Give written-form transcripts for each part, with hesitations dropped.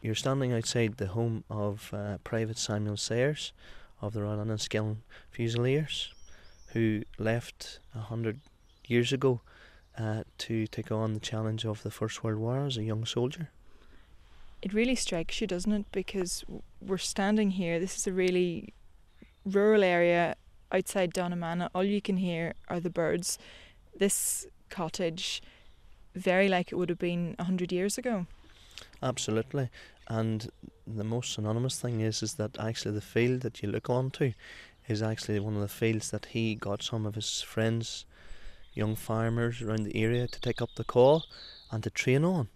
You're standing outside the home of Private Samuel Sayers of the Royal Enniskillen Fusiliers, who left 100 years ago to take on the challenge of the First World War as a young soldier. It really strikes you, doesn't it? Because we're standing here, this is a really rural area outside Donamana. All you can hear are the birds. This cottage, very like it would have been 100 years ago. Absolutely. And the most synonymous thing is that actually the field that you look onto is actually one of the fields that he got some of his friends, young farmers around the area, to take up the call and to train on,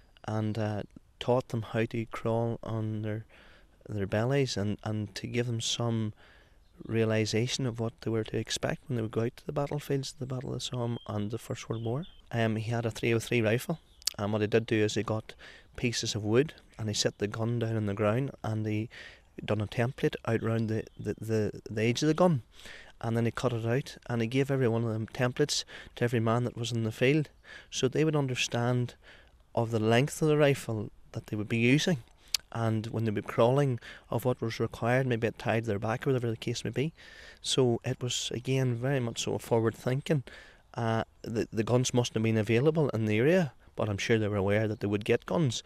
and taught them how to crawl on their bellies, and to give them some realisation of what they were to expect when they would go out to the battlefields, the Battle of the Somme and the First World War. He had a 303 rifle, and what he did do is he got pieces of wood and he set the gun down on the ground, and he done a template out round the edge of the gun, and then he cut it out and he gave every one of them templates to every man that was in the field, so they would understand of the length of the rifle that they would be using, and when they would be crawling, of what was required, maybe it tied their back or whatever the case may be. So it was again very much so forward thinking. The guns must have been available in the area, but I'm sure they were aware that they would get guns.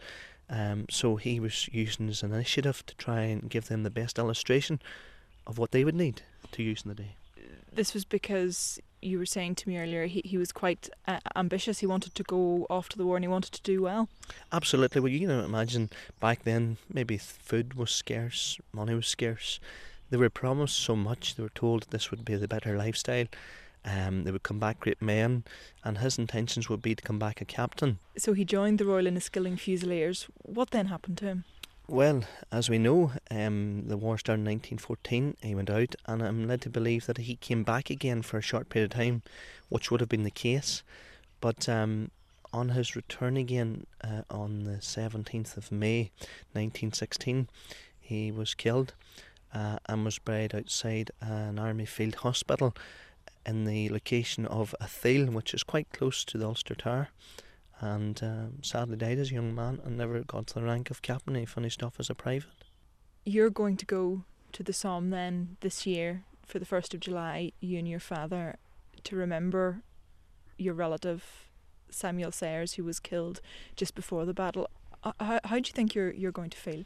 So he was using his initiative to try and give them the best illustration of what they would need to use in the day. This was because you were saying to me earlier he was quite ambitious. He wanted to go off to the war and he wanted to do well. Absolutely. Well, you can imagine back then maybe food was scarce, money was scarce. They were promised so much. They were told this would be the better lifestyle. They would come back great men, and his intentions would be to come back a captain. So he joined the Royal Enniskillen Fusiliers. What then happened to him? Well, as we know, the war started in 1914. He went out, and I'm led to believe that he came back again for a short period of time, which would have been the case. But on his return again on the 17th of May 1916, he was killed and was buried outside an army field hospital in the location of Athil, which is quite close to the Ulster Tower, and sadly died as a young man and never got to the rank of captain. He finished off as a private. You're going to go to the Somme then this year for the 1st of July, you and your father, to remember your relative Samuel Sayers, who was killed just before the battle. How do you think you're going to feel?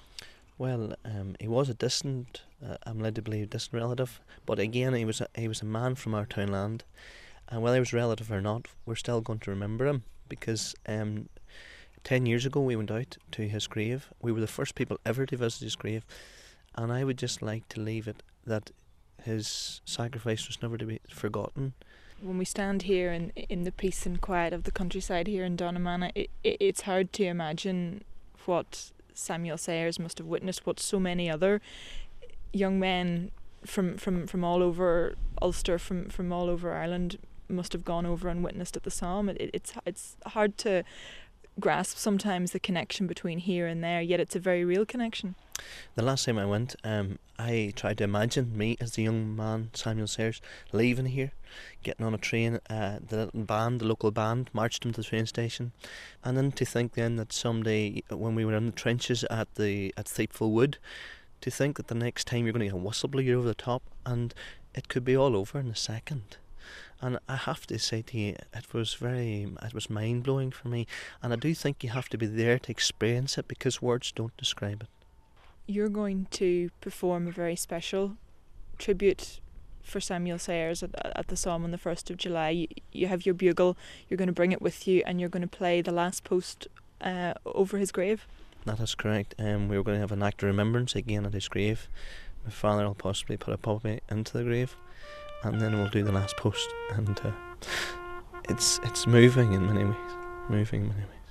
Well, he was a distant, I'm led to believe, distant relative, but again he was a man from our townland, and whether he was relative or not, we're still going to remember him, because 10 years ago we went out to his grave. We were the first people ever to visit his grave, and I would just like to leave it that his sacrifice was never to be forgotten. When we stand here in the peace and quiet of the countryside here in Donamana, it's hard to imagine what Samuel Sayers must have witnessed, what so many other young men from all over Ulster, from all over Ireland must have gone over and witnessed at the Somme. It's hard to grasp sometimes the connection between here and there, yet it's a very real connection. The last time I went, I tried to imagine me as the young man, Samuel Sayers, leaving here, getting on a train, the little band, the local band, marched him to the train station, and then to think then that someday, when we were in the trenches at Thiepval Wood, to think that the next time you're going to get a whistle blow you over the top, and it could be all over in a second. And I have to say to you, it was mind-blowing for me, and I do think you have to be there to experience it, because words don't describe it. You're going to perform a very special tribute for Samuel Sayers at the Somme on the 1st of July. You have your bugle, you're going to bring it with you, and you're going to play the last post over his grave. That is correct. We were going to have an act of remembrance again at his grave. My father will possibly put a puppy into the grave, and then we'll do the last post, and it's moving in many ways.